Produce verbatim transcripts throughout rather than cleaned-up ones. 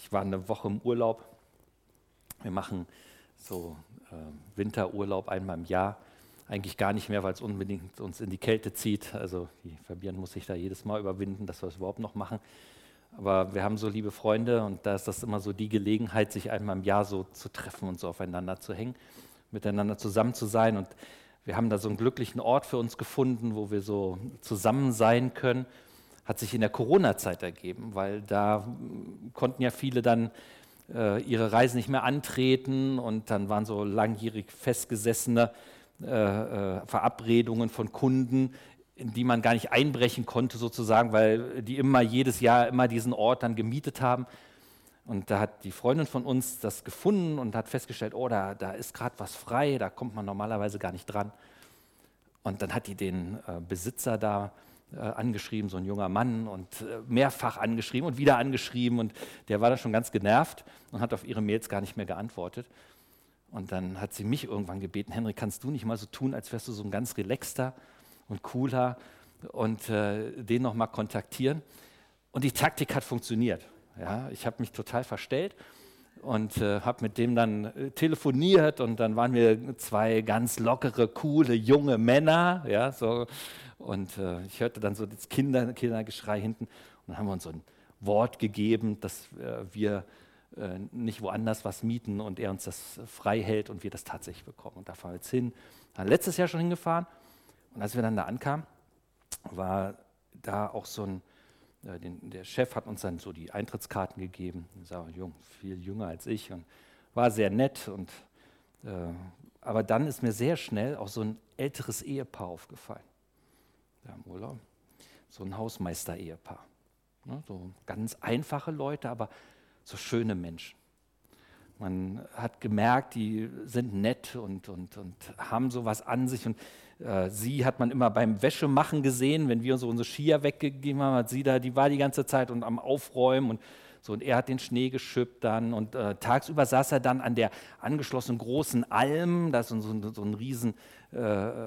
ich war eine Woche im Urlaub. Wir machen so äh, Winterurlaub einmal im Jahr. Eigentlich gar nicht mehr, weil es unbedingt uns in die Kälte zieht. Also die Fabian muss sich da jedes Mal überwinden, dass wir es überhaupt noch machen. Aber wir haben so liebe Freunde und da ist das immer so die Gelegenheit, sich einmal im Jahr so zu treffen und so aufeinander zu hängen, miteinander zusammen zu sein. Und wir haben da so einen glücklichen Ort für uns gefunden, wo wir so zusammen sein können. Hat sich in der Corona-Zeit ergeben, weil da konnten ja viele dann äh, ihre Reisen nicht mehr antreten und dann waren so langjährig festgesessene äh, äh, Verabredungen von Kunden, in die man gar nicht einbrechen konnte sozusagen, weil die immer jedes Jahr immer diesen Ort dann gemietet haben. Und da hat die Freundin von uns das gefunden und hat festgestellt, oh, da, da ist gerade was frei, da kommt man normalerweise gar nicht dran. Und dann hat die den äh, Besitzer da äh, angeschrieben, so ein junger Mann, und äh, mehrfach angeschrieben und wieder angeschrieben. Und der war dann schon ganz genervt und hat auf ihre Mails gar nicht mehr geantwortet. Und dann hat sie mich irgendwann gebeten, Henry, kannst du nicht mal so tun, als wärst du so ein ganz relaxter und cooler und äh, den noch mal kontaktieren. Und die Taktik hat funktioniert. Ja, ich habe mich total verstellt und äh, habe mit dem dann äh, telefoniert und dann waren wir zwei ganz lockere, coole, junge Männer. Ja, so. Und äh, ich hörte dann so das Kinder, Kindergeschrei hinten und dann haben wir uns so ein Wort gegeben, dass äh, wir äh, nicht woanders was mieten und er uns das frei hält und wir das tatsächlich bekommen. Und da fahren wir jetzt hin. Dann letztes Jahr schon hingefahren und als wir dann da ankamen, war da auch so ein Den, der Chef hat uns dann so die Eintrittskarten gegeben. Er war jung, viel jünger als ich und war sehr nett. Und, äh, aber dann ist mir sehr schnell auch so ein älteres Ehepaar aufgefallen. Ja, im Urlaub. So ein Hausmeister-Ehepaar. Ne, so ganz einfache Leute, aber so schöne Menschen. Man hat gemerkt, die sind nett und, und, und haben sowas an sich. Und äh, sie hat man immer beim Wäschemachen gesehen, wenn wir so unsere Skier weggegeben haben, hat sie da, die war die ganze Zeit und am Aufräumen und so. Und er hat den Schnee geschippt dann. Und äh, tagsüber saß er dann an der angeschlossenen großen Alm, da ist so, so, so ein riesen äh,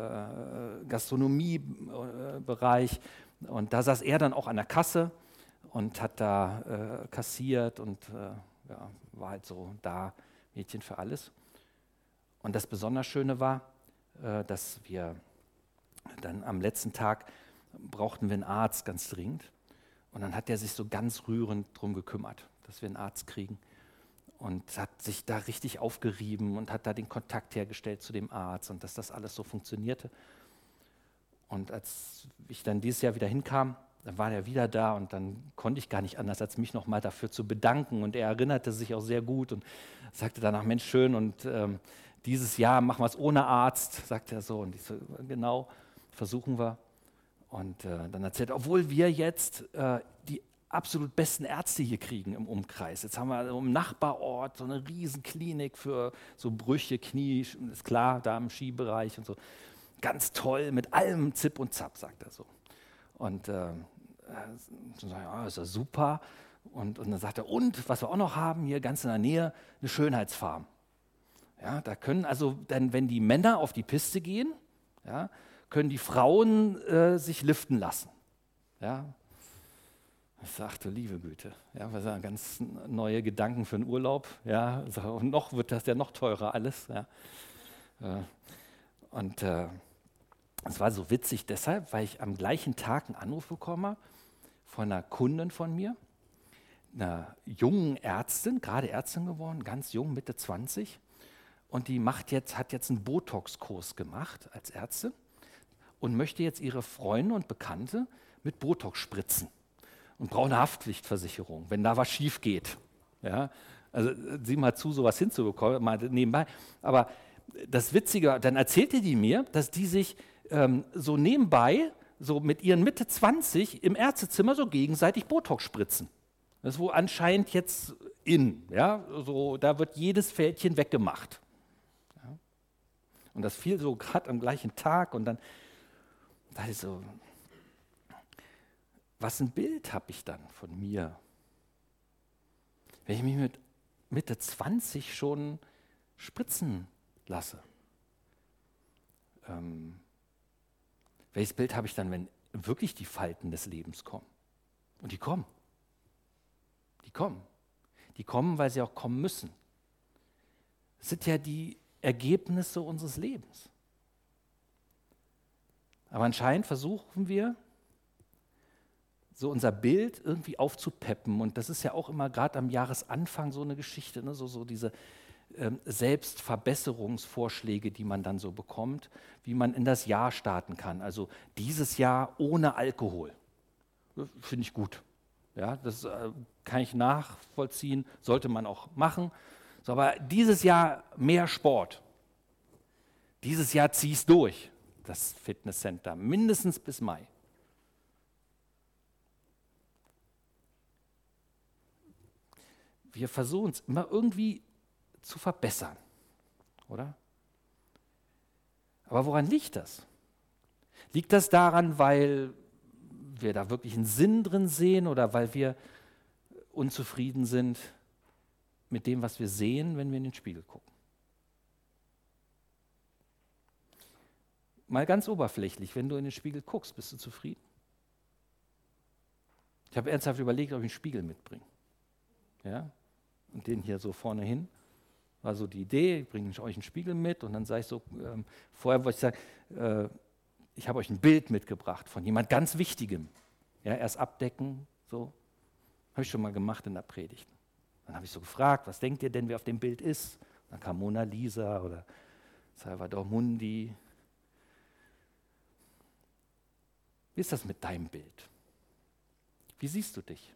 Gastronomiebereich. Und da saß er dann auch an der Kasse und hat da äh, kassiert und äh, ja, war halt so da, Mädchen für alles. Und das besonders Schöne war, äh, dass wir dann am letzten Tag brauchten wir einen Arzt ganz dringend. Und dann hat er sich so ganz rührend drum gekümmert, dass wir einen Arzt kriegen. Und hat sich da richtig aufgerieben und hat da den Kontakt hergestellt zu dem Arzt und dass das alles so funktionierte. Und als ich dann dieses Jahr wieder hinkam, dann war er wieder da und dann konnte ich gar nicht anders, als mich nochmal dafür zu bedanken. Und er erinnerte sich auch sehr gut und sagte danach, Mensch, schön, und ähm, dieses Jahr machen wir es ohne Arzt, sagte er so. Und ich so, genau, versuchen wir. Und äh, dann erzählt er, obwohl wir jetzt äh, die absolut besten Ärzte hier kriegen im Umkreis. Jetzt haben wir im Nachbarort so eine Riesenklinik für so Brüche, Knie, ist klar, da im Skibereich und so. Ganz toll, mit allem Zip und Zap, sagt er so. Und äh, so, ja, ist ja super. Und, und dann sagt er, und was wir auch noch haben, hier ganz in der Nähe, eine Schönheitsfarm. Ja, da können also, dann, wenn die Männer auf die Piste gehen, ja, können die Frauen äh, sich liften lassen. Ja. Ich sagte, liebe Güte, ja, was sind ganz neue Gedanken für einen Urlaub. Ja, und noch wird das ja noch teurer alles. Ja. Und äh, es war so witzig deshalb, weil ich am gleichen Tag einen Anruf bekomme von einer Kundin von mir, einer jungen Ärztin, gerade Ärztin geworden, ganz jung, Mitte zwanzig. Und die macht jetzt, hat jetzt einen Botox-Kurs gemacht als Ärztin und möchte jetzt ihre Freunde und Bekannte mit Botox spritzen und braucht eine Haftpflichtversicherung, wenn da was schief geht. Ja? Also sieh mal zu, sowas hinzubekommen, mal nebenbei. Aber das Witzige, dann erzählte die mir, dass die sich ähm, so nebenbei, so mit ihren Mitte zwanzig im Ärztezimmer so gegenseitig Botox spritzen. Das ist wohl anscheinend jetzt in, ja, so, da wird jedes Fältchen weggemacht. Ja. Und das fiel so gerade am gleichen Tag und dann dachte ich so, was ein Bild habe ich dann von mir, wenn ich mich mit Mitte zwanzig schon spritzen lasse. Ähm, welches Bild habe ich dann, wenn wirklich die Falten des Lebens kommen? Und die kommen. Die kommen. Die kommen, weil sie auch kommen müssen. Das sind ja die Ergebnisse unseres Lebens. Aber anscheinend versuchen wir, so unser Bild irgendwie aufzupeppen. Und das ist ja auch immer gerade am Jahresanfang so eine Geschichte, ne? so, so diese ähm, Selbstverbesserungsvorschläge, die man dann so bekommt, wie man in das Jahr starten kann. Also dieses Jahr ohne Alkohol. Finde ich gut. Ja, das äh, kann ich nachvollziehen, sollte man auch machen. So, aber dieses Jahr mehr Sport. Dieses Jahr zieh es durch, das Fitnesscenter, mindestens bis Mai. Wir versuchen es immer irgendwie zu verbessern, oder? Aber woran liegt das? Liegt das daran, weil wir da wirklich einen Sinn drin sehen oder weil wir unzufrieden sind mit dem, was wir sehen, wenn wir in den Spiegel gucken? Mal ganz oberflächlich, wenn du in den Spiegel guckst, bist du zufrieden? Ich habe ernsthaft überlegt, ob ich einen Spiegel mitbringe. Ja? Und den hier so vorne hin. War so die Idee, ich bringe euch einen Spiegel mit und dann sage ich so, ähm, vorher wollte ich sagen, äh, ich habe euch ein Bild mitgebracht von jemand ganz Wichtigem. Ja, erst abdecken, so. Habe ich schon mal gemacht in der Predigt. Dann habe ich so gefragt, was denkt ihr denn, wer auf dem Bild ist? Dann kam Mona Lisa oder Salvador Mundi. Wie ist das mit deinem Bild? Wie siehst du dich?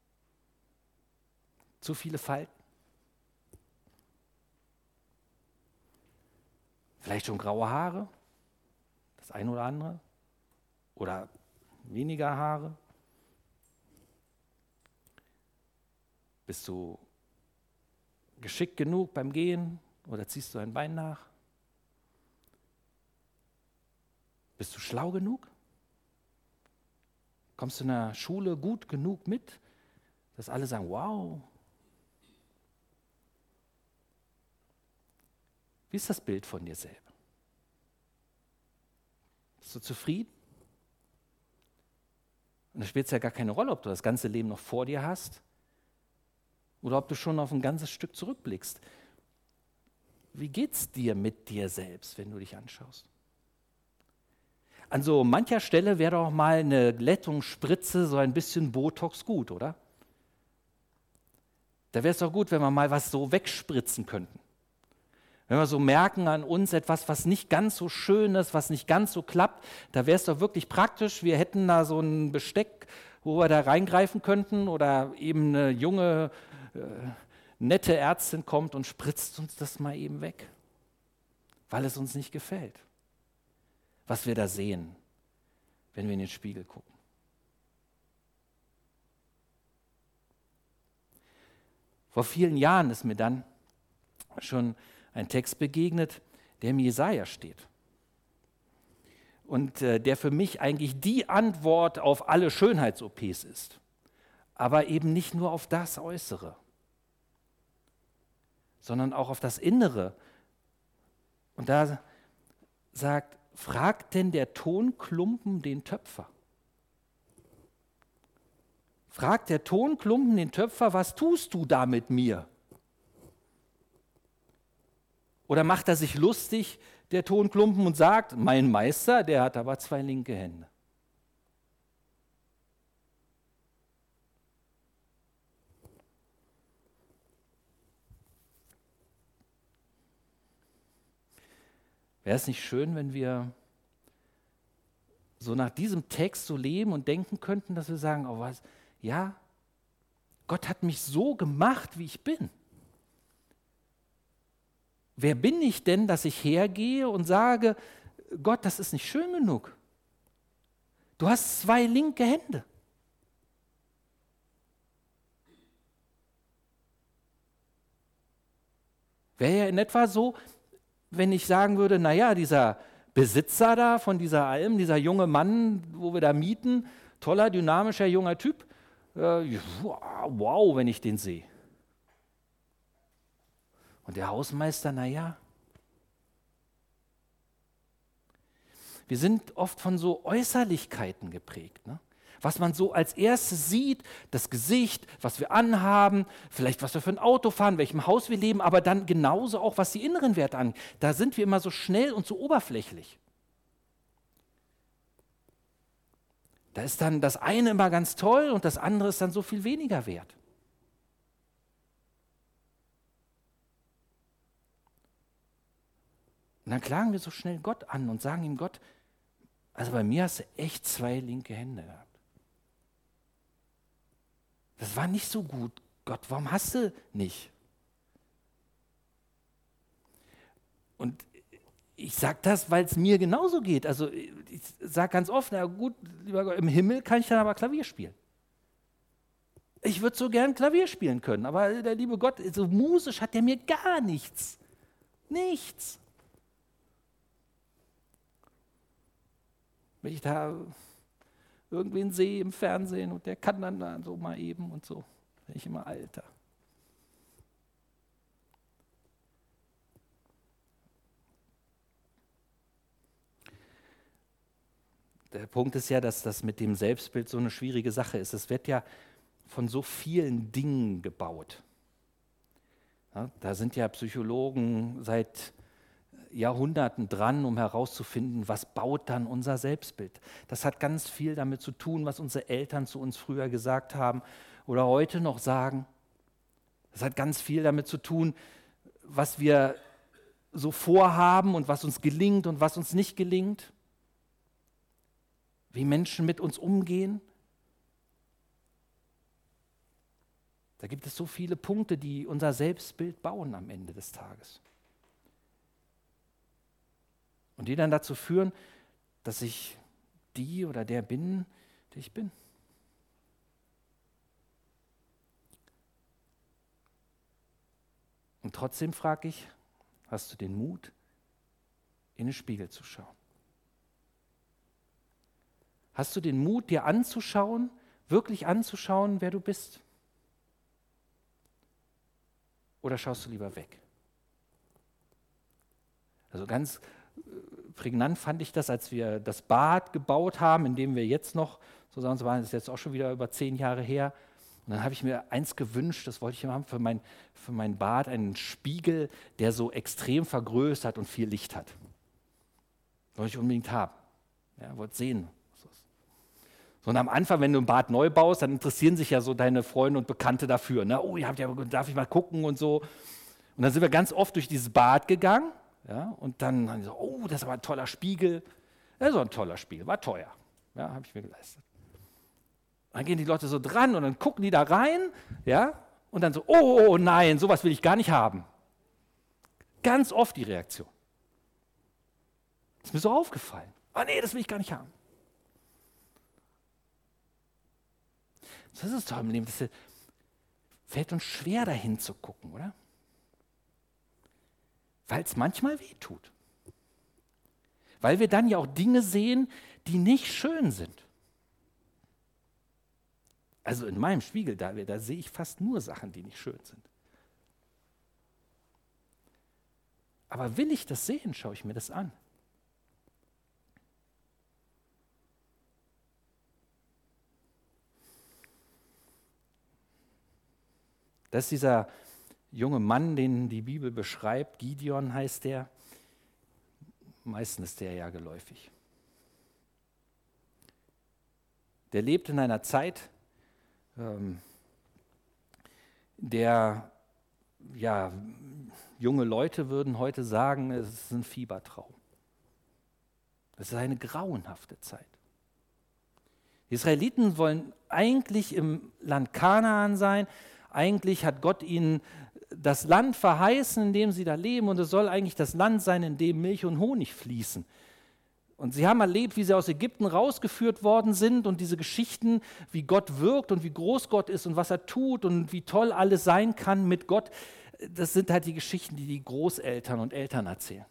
Zu viele Falten? Vielleicht schon graue Haare? Das eine oder andere? Oder weniger Haare? Bist du geschickt genug beim Gehen oder ziehst du ein Bein nach? Bist du schlau genug? Kommst du in der Schule gut genug mit, dass alle sagen, wow? Wie ist das Bild von dir selber? Bist du zufrieden? Und da spielt es ja gar keine Rolle, ob du das ganze Leben noch vor dir hast oder ob du schon auf ein ganzes Stück zurückblickst. Wie geht's dir mit dir selbst, wenn du dich anschaust? An so mancher Stelle wäre doch mal eine Glättungsspritze, so ein bisschen Botox gut, oder? Da wäre es doch gut, wenn wir mal was so wegspritzen könnten. Wenn wir so merken an uns etwas, was nicht ganz so schön ist, was nicht ganz so klappt, da wäre es doch wirklich praktisch. Wir hätten da so ein Besteck, wo wir da reingreifen könnten oder eben eine junge, äh, nette Ärztin kommt und spritzt uns das mal eben weg, weil es uns nicht gefällt, was wir da sehen, wenn wir in den Spiegel gucken. Vor vielen Jahren ist mir dann schon ein Text begegnet, der im Jesaja steht. Und äh, der für mich eigentlich die Antwort auf alle Schönheits-O Ps ist. Aber eben nicht nur auf das Äußere, sondern auch auf das Innere. Und da sagt, fragt denn der Tonklumpen den Töpfer? Fragt der Tonklumpen den Töpfer, was tust du da mit mir? Oder macht er sich lustig, der Tonklumpen, und sagt, mein Meister, der hat aber zwei linke Hände. Wäre es nicht schön, wenn wir so nach diesem Text so leben und denken könnten, dass wir sagen, oh was, ja, Gott hat mich so gemacht, wie ich bin. Wer bin ich denn, dass ich hergehe und sage, Gott, das ist nicht schön genug. Du hast zwei linke Hände. Wäre ja in etwa so, wenn ich sagen würde, naja, dieser Besitzer da von dieser Alm, dieser junge Mann, wo wir da mieten, toller, dynamischer, junger Typ, äh, wow, wenn ich den sehe. Und der Hausmeister, naja. Wir sind oft von so Äußerlichkeiten geprägt. Ne? Was man so als erstes sieht, das Gesicht, was wir anhaben, vielleicht was wir für ein Auto fahren, in welchem Haus wir leben, aber dann genauso auch, was die inneren Werte angeht. Da sind wir immer so schnell und so oberflächlich. Da ist dann das eine immer ganz toll und das andere ist dann so viel weniger wert. Und dann klagen wir so schnell Gott an und sagen ihm, Gott, also bei mir hast du echt zwei linke Hände gehabt. Das war nicht so gut. Gott, warum hast du nicht? Und ich sage das, weil es mir genauso geht. Also ich sage ganz oft, na gut, lieber Gott, im Himmel kann ich dann aber Klavier spielen. Ich würde so gern Klavier spielen können, aber der liebe Gott, so musisch hat der mir gar nichts. Nichts. Wenn ich da irgendwen sehe im Fernsehen und der kann dann da so mal eben und so, bin ich immer Alter. Der Punkt ist ja, dass das mit dem Selbstbild so eine schwierige Sache ist. Es wird ja von so vielen Dingen gebaut. Ja, da sind ja Psychologen seit Jahrhunderten dran, um herauszufinden, was baut dann unser Selbstbild. Das hat ganz viel damit zu tun, was unsere Eltern zu uns früher gesagt haben oder heute noch sagen. Das hat ganz viel damit zu tun, was wir so vorhaben und was uns gelingt und was uns nicht gelingt. Wie Menschen mit uns umgehen. Da gibt es so viele Punkte, die unser Selbstbild bauen am Ende des Tages. Und die dann dazu führen, dass ich die oder der bin, der ich bin. Und trotzdem frage ich, hast du den Mut, in den Spiegel zu schauen? Hast du den Mut, dir anzuschauen, wirklich anzuschauen, wer du bist? Oder schaust du lieber weg? Also ganz prägnant fand ich das, als wir das Bad gebaut haben, in dem wir jetzt noch, so sagen wir, das ist jetzt auch schon wieder über zehn Jahre her. Und dann habe ich mir eins gewünscht, das wollte ich immer haben, für mein, für mein Bad, einen Spiegel, der so extrem vergrößert und viel Licht hat. Wollte ich unbedingt haben. Ja, wollte sehen. So, und am Anfang, wenn du ein Bad neu baust, dann interessieren sich ja so deine Freunde und Bekannte dafür. Ne? Oh, ihr habt ja, darf ich mal gucken und so. Und dann sind wir ganz oft durch dieses Bad gegangen. Ja, und dann haben die so, oh, das ist aber ein toller Spiegel. Das ist so ein toller Spiegel, war teuer. Ja, habe ich mir geleistet. Dann gehen die Leute so dran und dann gucken die da rein, ja, und dann so, oh, oh nein, sowas will ich gar nicht haben. Ganz oft die Reaktion. Ist mir so aufgefallen. Oh nee, das will ich gar nicht haben. Das ist doch im Leben, das fällt uns schwer, dahin zu gucken, oder? Weil es manchmal weh tut. Weil wir dann ja auch Dinge sehen, die nicht schön sind. Also in meinem Spiegel, da, da sehe ich fast nur Sachen, die nicht schön sind. Aber will ich das sehen, schaue ich mir das an. Das ist dieser junge Mann, den die Bibel beschreibt, Gideon heißt der. Meistens ist der ja geläufig. Der lebt in einer Zeit, ähm, der, ja, junge Leute würden heute sagen, es ist ein Fiebertraum. Es ist eine grauenhafte Zeit. Die Israeliten wollen eigentlich im Land Kanaan sein. Eigentlich hat Gott ihnen das Land verheißen, in dem sie da leben, und es soll eigentlich das Land sein, in dem Milch und Honig fließen. Und sie haben erlebt, wie sie aus Ägypten rausgeführt worden sind, und diese Geschichten, wie Gott wirkt und wie groß Gott ist und was er tut und wie toll alles sein kann mit Gott, das sind halt die Geschichten, die die Großeltern und Eltern erzählen.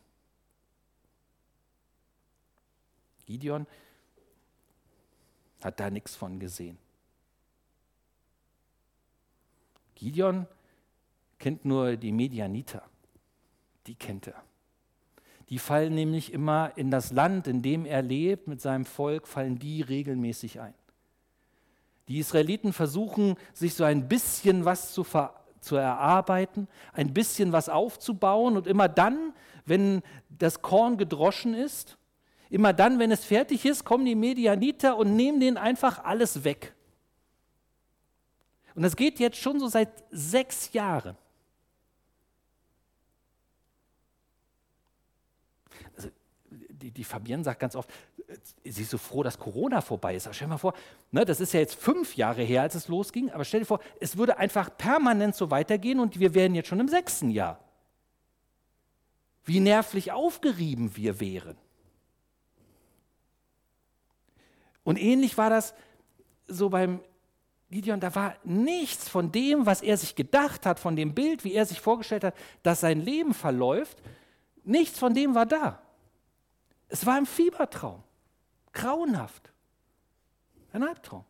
Gideon hat da nichts von gesehen. Gideon kennt nur die Medianiter, die kennt er. Die fallen nämlich immer in das Land, in dem er lebt, mit seinem Volk, fallen die regelmäßig ein. Die Israeliten versuchen, sich so ein bisschen was zu, ver zu erarbeiten, ein bisschen was aufzubauen. Und immer dann, wenn das Korn gedroschen ist, immer dann, wenn es fertig ist, kommen die Medianiter und nehmen denen einfach alles weg. Und das geht jetzt schon so seit sechs Jahren. Also die, die Fabienne sagt ganz oft, sie ist so froh, dass Corona vorbei ist. Aber stell dir mal vor, ne, das ist ja jetzt fünf Jahre her, als es losging, aber stell dir vor, es würde einfach permanent so weitergehen und wir wären jetzt schon im sechsten Jahr. Wie nervlich aufgerieben wir wären. Und ähnlich war das so beim Gideon, da war nichts von dem, was er sich gedacht hat, von dem Bild, wie er sich vorgestellt hat, dass sein Leben verläuft, nichts von dem war da. Es war ein Fiebertraum, grauenhaft, ein Albtraum.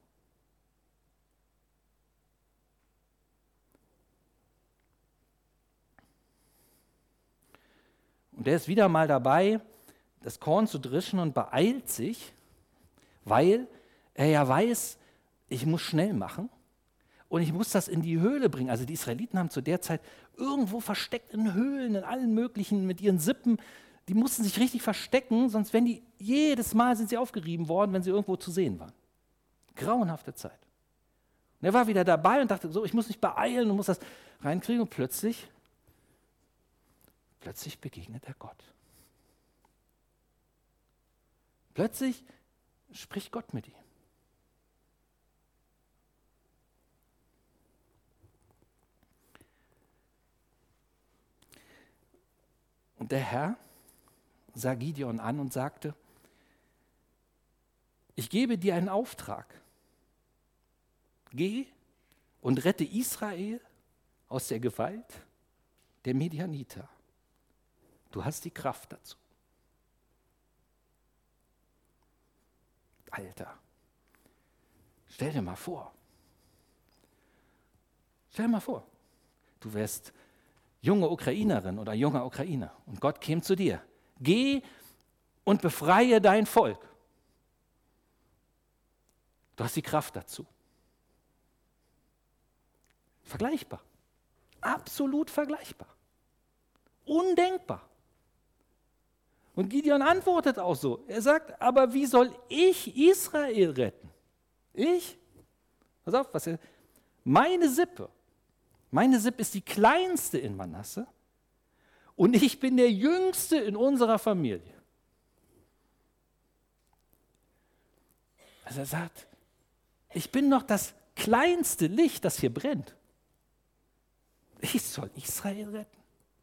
Und er ist wieder mal dabei, das Korn zu dreschen und beeilt sich, weil er ja weiß, ich muss schnell machen und ich muss das in die Höhle bringen. Also die Israeliten haben zu der Zeit irgendwo versteckt in Höhlen, in allen möglichen, mit ihren Sippen, die mussten sich richtig verstecken, sonst wenn die, jedes Mal sind sie aufgerieben worden, wenn sie irgendwo zu sehen waren. Grauenhafte Zeit. Und er war wieder dabei und dachte, so, ich muss mich beeilen und muss das reinkriegen und plötzlich, plötzlich begegnet er Gott. Plötzlich spricht Gott mit ihm. Und der Herr sah Gideon an und sagte, ich gebe dir einen Auftrag. Geh und rette Israel aus der Gewalt der Medianiter. Du hast die Kraft dazu. Alter, stell dir mal vor. Stell dir mal vor, du wärst junge Ukrainerin oder junger Ukrainer und Gott käme zu dir. Geh und befreie dein Volk. Du hast die Kraft dazu. Vergleichbar. Absolut vergleichbar. Undenkbar. Und Gideon antwortet auch so. Er sagt, aber wie soll ich Israel retten? Ich? Pass auf, was er, meine Sippe. Meine Sippe ist die kleinste in Manasse und ich bin der Jüngste in unserer Familie. Also er sagt, ich bin noch das kleinste Licht, das hier brennt. Ich soll Israel retten.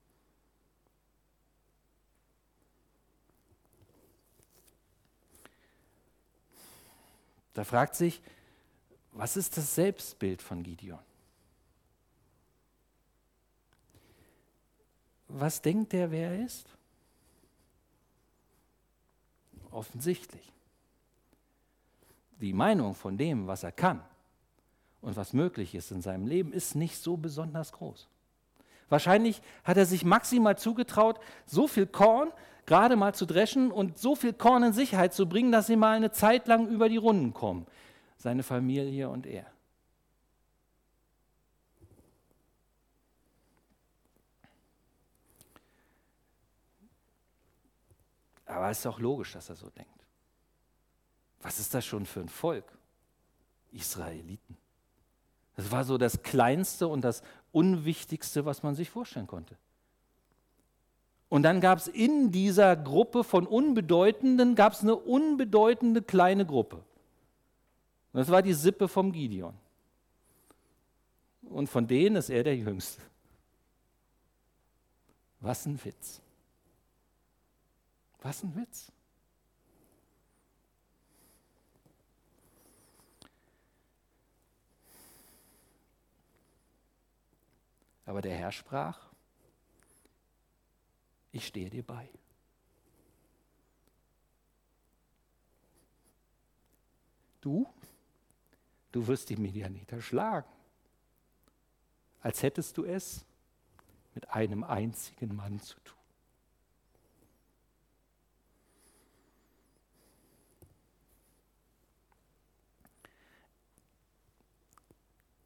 Da fragt sich, was ist das Selbstbild von Gideon? Was denkt er, wer er ist? Offensichtlich. Die Meinung von dem, was er kann und was möglich ist in seinem Leben, ist nicht so besonders groß. Wahrscheinlich hat er sich maximal zugetraut, so viel Korn gerade mal zu dreschen und so viel Korn in Sicherheit zu bringen, dass sie mal eine Zeit lang über die Runden kommen. Seine Familie und er. Aber es ist auch logisch, dass er so denkt. Was ist das schon für ein Volk? Israeliten. Das war so das Kleinste und das Unwichtigste, was man sich vorstellen konnte. Und dann gab es in dieser Gruppe von Unbedeutenden, gab es eine unbedeutende kleine Gruppe. Und das war die Sippe vom Gideon. Und von denen ist er der Jüngste. Was ein Witz. Was ein Witz. Aber der Herr sprach, ich stehe dir bei. Du, du wirst die Medianiter schlagen, als hättest du es mit einem einzigen Mann zu tun.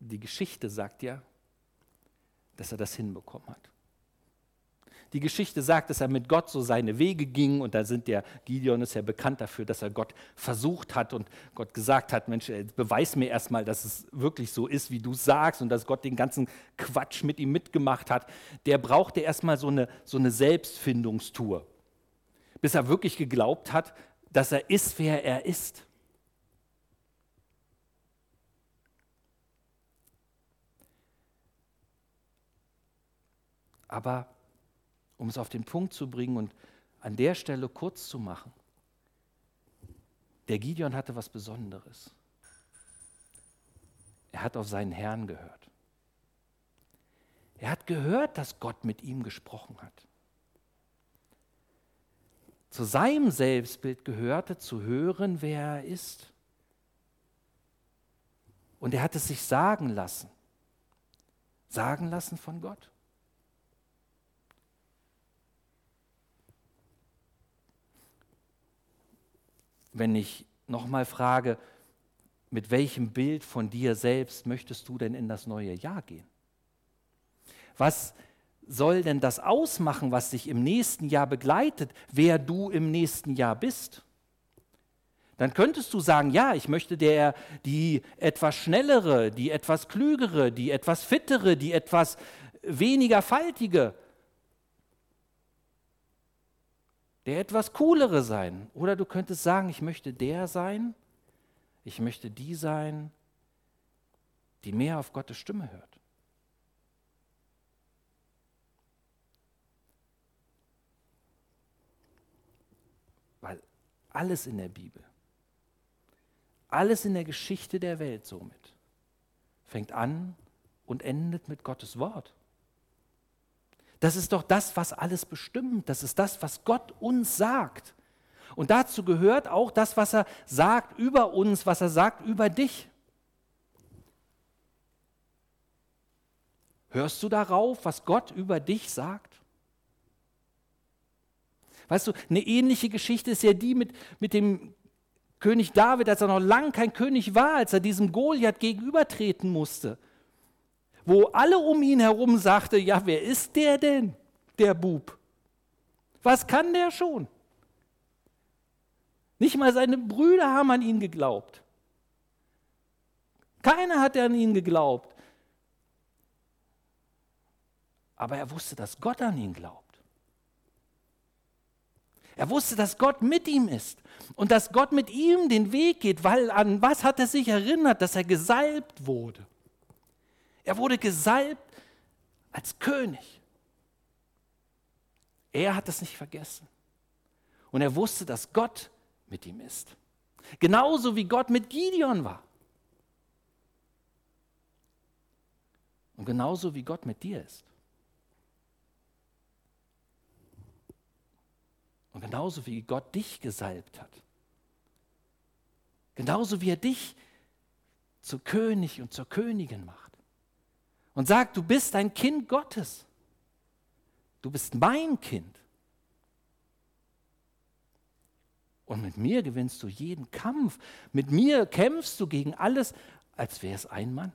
die Geschichte sagt ja, dass er das hinbekommen hat. Die Geschichte sagt, dass er mit Gott so seine Wege ging und da sind der Gideon ist ja bekannt dafür, dass er Gott versucht hat und Gott gesagt hat, Mensch, beweis mir erstmal, dass es wirklich so ist, wie du sagst und dass Gott den ganzen Quatsch mit ihm mitgemacht hat. Der brauchte erstmal so eine, so eine Selbstfindungstour, bis er wirklich geglaubt hat, dass er ist, wer er ist. Aber um es auf den Punkt zu bringen und an der Stelle kurz zu machen, der Gideon hatte was Besonderes. Er hat auf seinen Herrn gehört. Er hat gehört, dass Gott mit ihm gesprochen hat. Zu seinem Selbstbild gehörte zu hören, wer er ist. Und er hat es sich sagen lassen. Sagen lassen von Gott. Wenn ich nochmal frage, mit welchem Bild von dir selbst möchtest du denn in das neue Jahr gehen? Was soll denn das ausmachen, was dich im nächsten Jahr begleitet, wer du im nächsten Jahr bist? Dann könntest du sagen, ja, ich möchte der, die etwas schnellere, die etwas klügere, die etwas fittere, die etwas weniger faltige, der etwas coolere sein. Oder du könntest sagen, ich möchte der sein, ich möchte die sein, die mehr auf Gottes Stimme hört. Weil alles in der Bibel, alles in der Geschichte der Welt somit, fängt an und endet mit Gottes Wort. Das ist doch das, was alles bestimmt. Das ist das, was Gott uns sagt. Und dazu gehört auch das, was er sagt über uns, was er sagt über dich. Hörst du darauf, was Gott über dich sagt? Weißt du, eine ähnliche Geschichte ist ja die mit, mit dem König David, als er noch lange kein König war, als er diesem Goliath gegenübertreten musste. Wo alle um ihn herum sagte, ja, wer ist der denn, der Bub? Was kann der schon? Nicht mal seine Brüder haben an ihn geglaubt. Keiner hat an ihn geglaubt. Aber er wusste, dass Gott an ihn glaubt. Er wusste, dass Gott mit ihm ist und dass Gott mit ihm den Weg geht, weil an was hat er sich erinnert, dass er gesalbt wurde. Er wurde gesalbt als König. Er hat es nicht vergessen. Und er wusste, dass Gott mit ihm ist. Genauso wie Gott mit Gideon war. Und genauso wie Gott mit dir ist. Und genauso wie Gott dich gesalbt hat. Genauso wie er dich zu König und zur Königin macht. Und sagt, du bist ein Kind Gottes. Du bist mein Kind. Und mit mir gewinnst du jeden Kampf. Mit mir kämpfst du gegen alles, als wäre es ein Mann.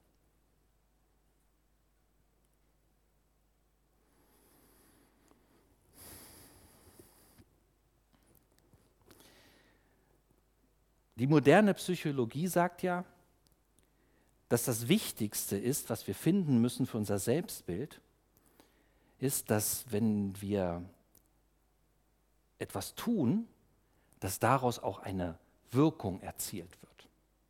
Die moderne Psychologie sagt ja, dass das Wichtigste ist, was wir finden müssen für unser Selbstbild, ist, dass wenn wir etwas tun, dass daraus auch eine Wirkung erzielt wird.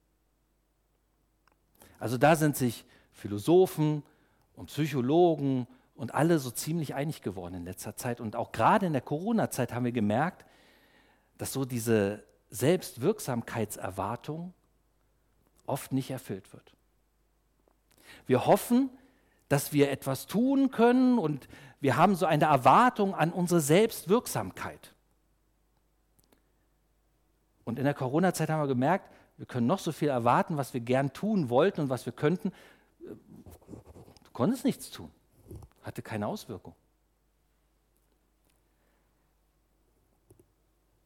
Also da sind sich Philosophen und Psychologen und alle so ziemlich einig geworden in letzter Zeit. Und auch gerade in der Corona-Zeit haben wir gemerkt, dass so diese Selbstwirksamkeitserwartung oft nicht erfüllt wird. Wir hoffen, dass wir etwas tun können und wir haben so eine Erwartung an unsere Selbstwirksamkeit. Und in der Corona-Zeit haben wir gemerkt, wir können noch so viel erwarten, was wir gern tun wollten und was wir könnten. Du konntest nichts tun, hatte keine Auswirkung.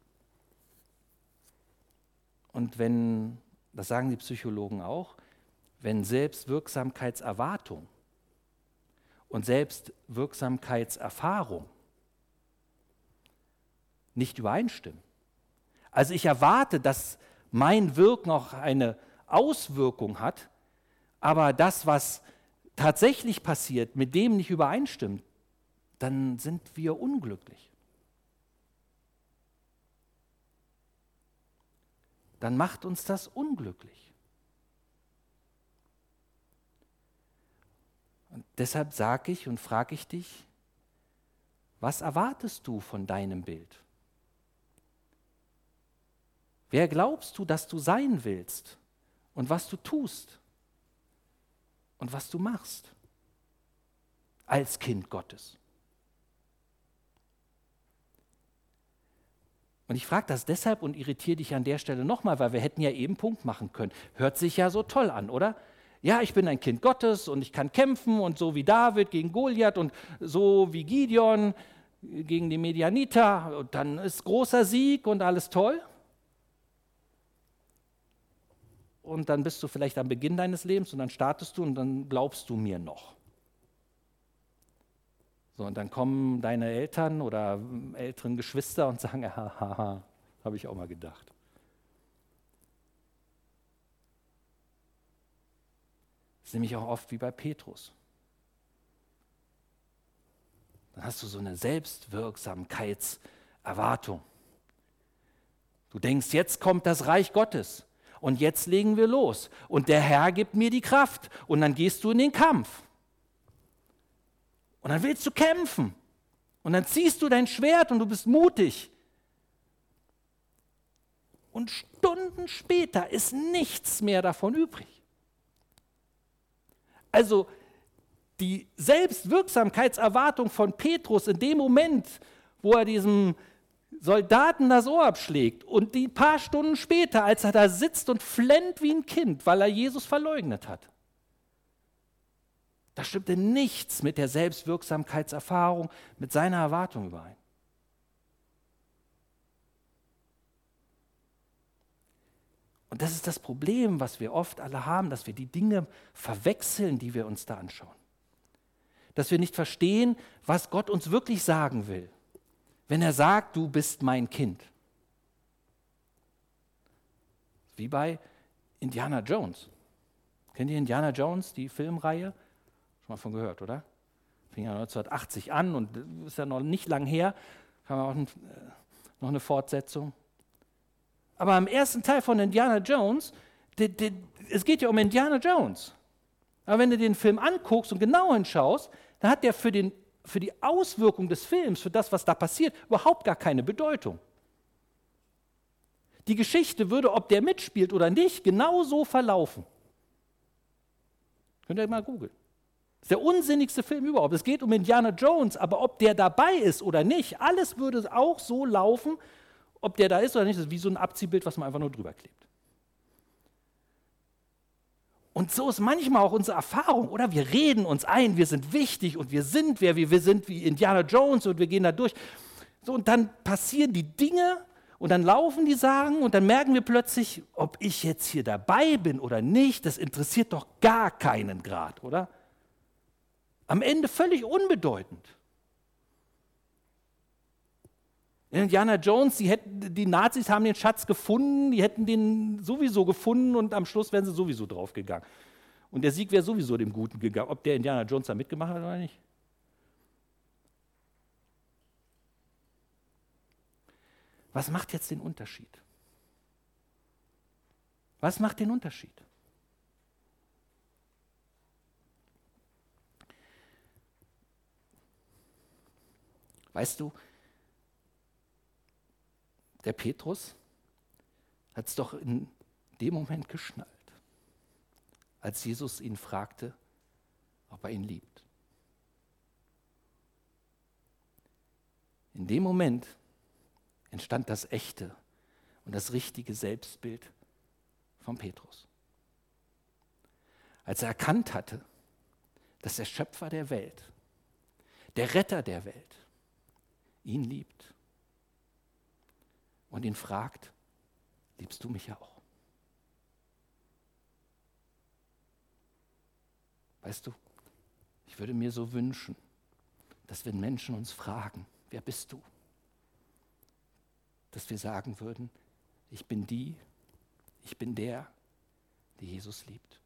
Und wenn, das sagen die Psychologen auch, wenn Selbstwirksamkeitserwartung und Selbstwirksamkeitserfahrung nicht übereinstimmen. Also ich erwarte, dass mein Wirken auch eine Auswirkung hat, aber das, was tatsächlich passiert, mit dem nicht übereinstimmt, dann sind wir unglücklich. Dann macht uns das unglücklich. Und deshalb sage ich und frage ich dich, was erwartest du von deinem Bild? Wer glaubst du, dass du sein willst und was du tust und was du machst als Kind Gottes? Und ich frage das deshalb und irritiere dich an der Stelle nochmal, weil wir hätten ja eben Punkt machen können. Hört sich ja so toll an, oder? Ja, ich bin ein Kind Gottes und ich kann kämpfen und so wie David gegen Goliath und so wie Gideon gegen die Medianiter und dann ist großer Sieg und alles toll. Und dann bist du vielleicht am Beginn deines Lebens und dann startest du und dann glaubst du mir noch. So, und dann kommen deine Eltern oder älteren Geschwister und sagen, haha, habe ich auch mal gedacht. Das ist nämlich auch oft wie bei Petrus. Dann hast du so eine Selbstwirksamkeitserwartung. Du denkst, jetzt kommt das Reich Gottes und jetzt legen wir los und der Herr gibt mir die Kraft und dann gehst du in den Kampf. Und dann willst du kämpfen. Und dann ziehst du dein Schwert und du bist mutig. Und Stunden später ist nichts mehr davon übrig. Also die Selbstwirksamkeitserwartung von Petrus in dem Moment, wo er diesem Soldaten das Ohr abschlägt und die paar Stunden später, als er da sitzt und flennt wie ein Kind, weil er Jesus verleugnet hat. Da stimmte nichts mit der Selbstwirksamkeitserfahrung, mit seiner Erwartung überein. Und das ist das Problem, was wir oft alle haben, dass wir die Dinge verwechseln, die wir uns da anschauen. Dass wir nicht verstehen, was Gott uns wirklich sagen will, wenn er sagt, du bist mein Kind. Wie bei Indiana Jones. Kennt ihr Indiana Jones, die Filmreihe? Schon mal von gehört, oder? Fing ja neunzehnhundertachtzig an und ist ja noch nicht lang her. Kam auch ein, noch eine Fortsetzung. Aber im ersten Teil von Indiana Jones, die, die, es geht ja um Indiana Jones. Aber wenn du den Film anguckst und genau hinschaust, dann hat der für, den, für die Auswirkung des Films, für das, was da passiert, überhaupt gar keine Bedeutung. Die Geschichte würde, ob der mitspielt oder nicht, genauso verlaufen. Könnt ihr mal googeln. Das ist der unsinnigste Film überhaupt. Es geht um Indiana Jones, aber ob der dabei ist oder nicht, alles würde auch so laufen, ob der da ist oder nicht. Das ist wie so ein Abziehbild, was man einfach nur drüber klebt. Und so ist manchmal auch unsere Erfahrung, oder? Wir reden uns ein, wir sind wichtig und wir sind wer, wir sind wie Indiana Jones und wir gehen da durch. So, und dann passieren die Dinge und dann laufen die Sachen und dann merken wir plötzlich, ob ich jetzt hier dabei bin oder nicht, das interessiert doch gar keinen Grad, oder? Am Ende völlig unbedeutend. In Indiana Jones, die, hätten, die Nazis haben den Schatz gefunden, die hätten den sowieso gefunden und am Schluss wären sie sowieso draufgegangen. Und der Sieg wäre sowieso dem Guten gegangen, ob der Indiana Jones da mitgemacht hat oder nicht. Was macht jetzt den Unterschied? Was macht den Unterschied? Weißt du, der Petrus hat es doch in dem Moment geschnallt, als Jesus ihn fragte, ob er ihn liebt. In dem Moment entstand das echte und das richtige Selbstbild von Petrus. Als er erkannt hatte, dass der Schöpfer der Welt, der Retter der Welt, ihn liebt und ihn fragt, liebst du mich auch? Weißt du, ich würde mir so wünschen, dass wenn Menschen uns fragen, wer bist du? Dass wir sagen würden, ich bin die, ich bin der, die Jesus liebt.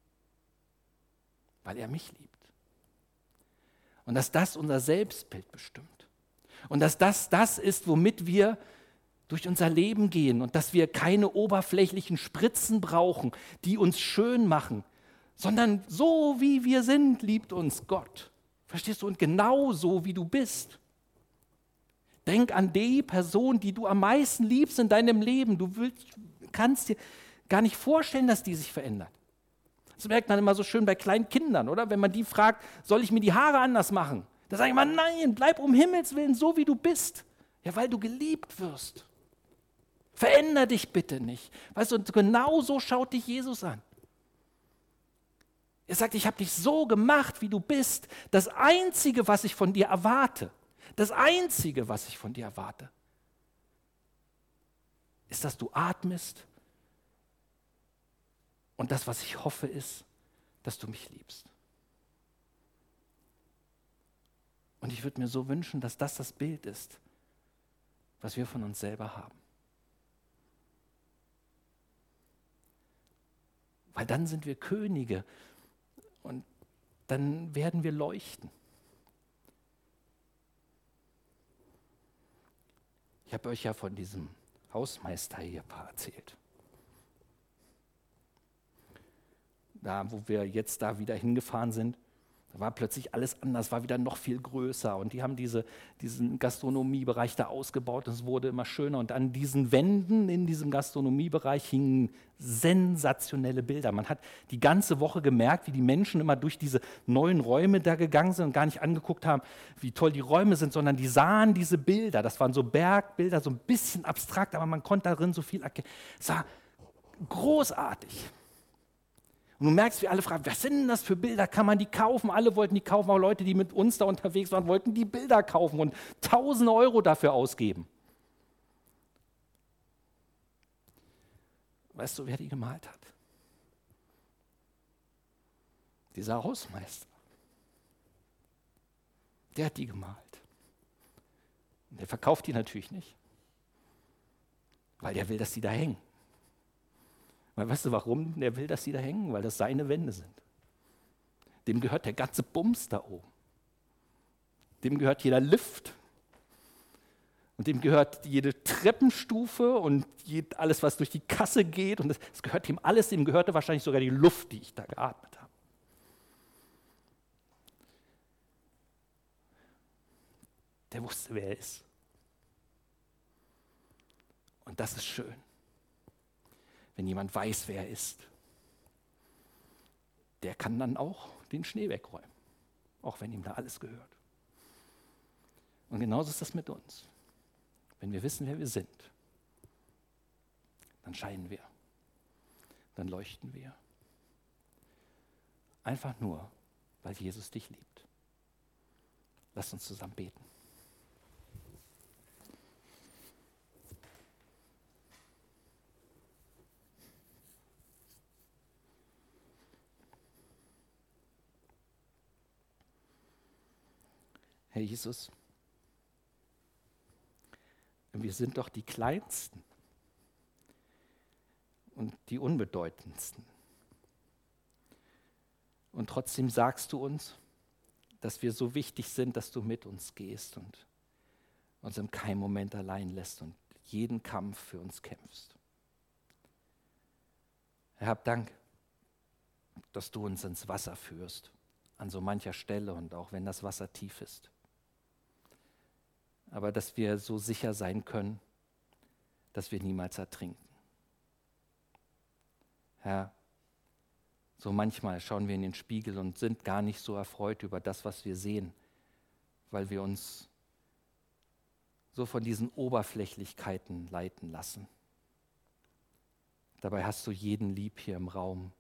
Weil er mich liebt. Und dass das unser Selbstbild bestimmt. Und dass das das ist, womit wir durch unser Leben gehen und dass wir keine oberflächlichen Spritzen brauchen, die uns schön machen, sondern so wie wir sind, liebt uns Gott. Verstehst du? Und genau so wie du bist. Denk an die Person, die du am meisten liebst in deinem Leben. Du willst, kannst dir gar nicht vorstellen, dass die sich verändert. Das merkt man immer so schön bei kleinen Kindern, oder? Wenn man die fragt, soll ich mir die Haare anders machen? Da sage ich immer, nein, bleib um Himmels Willen so, wie du bist. Ja, weil du geliebt wirst. Veränder dich bitte nicht. Weißt du, und genau so schaut dich Jesus an. Er sagt, ich habe dich so gemacht, wie du bist. Das Einzige, was ich von dir erwarte, das Einzige, was ich von dir erwarte, ist, dass du atmest. Und das, was ich hoffe, ist, dass du mich liebst. Und ich würde mir so wünschen, dass das das Bild ist, was wir von uns selber haben. Weil dann sind wir Könige und dann werden wir leuchten. Ich habe euch ja von diesem Hausmeister hier erzählt. Da, wo wir jetzt da wieder hingefahren sind, da war plötzlich alles anders, war wieder noch viel größer und die haben diese, diesen Gastronomiebereich da ausgebaut und es wurde immer schöner und an diesen Wänden in diesem Gastronomiebereich hingen sensationelle Bilder. Man hat die ganze Woche gemerkt, wie die Menschen immer durch diese neuen Räume da gegangen sind und gar nicht angeguckt haben, wie toll die Räume sind, sondern die sahen diese Bilder. Das waren so Bergbilder, so ein bisschen abstrakt, aber man konnte darin so viel erkennen. Es war großartig. Und du merkst, wie alle fragen, was sind denn das für Bilder? Kann man die kaufen? Alle wollten die kaufen, auch Leute, die mit uns da unterwegs waren, wollten die Bilder kaufen und tausende Euro dafür ausgeben. Weißt du, wer die gemalt hat? Dieser Hausmeister. Der hat die gemalt. Und der verkauft die natürlich nicht, weil der will, dass die da hängen. Weil weißt du warum? Der will, dass die da hängen, weil das seine Wände sind. Dem gehört der ganze Bums da oben. Dem gehört jeder Lift. Und dem gehört jede Treppenstufe und alles, was durch die Kasse geht. Und das, das gehört ihm alles. Dem gehörte wahrscheinlich sogar die Luft, die ich da geatmet habe. Der wusste, wer er ist. Und das ist schön. Wenn jemand weiß, wer er ist, der kann dann auch den Schnee wegräumen, auch wenn ihm da alles gehört. Und genauso ist das mit uns. Wenn wir wissen, wer wir sind, dann scheinen wir, dann leuchten wir. Einfach nur, weil Jesus dich liebt. Lass uns zusammen beten. Herr Jesus, wir sind doch die Kleinsten und die Unbedeutendsten. Und trotzdem sagst du uns, dass wir so wichtig sind, dass du mit uns gehst und uns in keinem Moment allein lässt und jeden Kampf für uns kämpfst. Herr, hab Dank, dass du uns ins Wasser führst, an so mancher Stelle und auch wenn das Wasser tief ist. Aber dass wir so sicher sein können, dass wir niemals ertrinken. Herr, so manchmal schauen wir in den Spiegel und sind gar nicht so erfreut über das, was wir sehen, weil wir uns so von diesen Oberflächlichkeiten leiten lassen. Dabei hast du jeden lieb hier im Raum,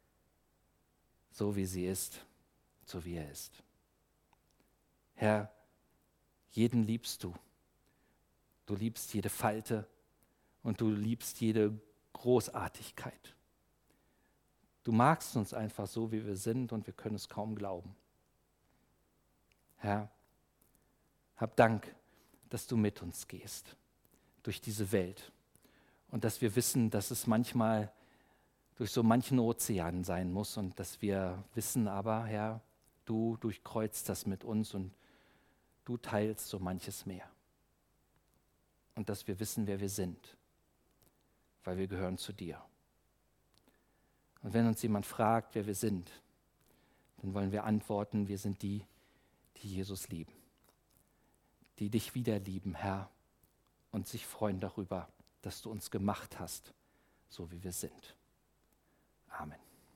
so wie sie ist, so wie er ist. Herr, jeden liebst du. Du liebst jede Falte und du liebst jede Großartigkeit. Du magst uns einfach so, wie wir sind und wir können es kaum glauben. Herr, hab Dank, dass du mit uns gehst durch diese Welt und dass wir wissen, dass es manchmal durch so manchen Ozean sein muss und dass wir wissen, aber Herr, du durchkreuzt das mit uns und du teilst so manches mehr. Und dass wir wissen, wer wir sind, weil wir gehören zu dir. Und wenn uns jemand fragt, wer wir sind, dann wollen wir antworten, wir sind die, die Jesus lieben, die dich wieder lieben, Herr, und sich freuen darüber, dass du uns gemacht hast, so wie wir sind. Amen.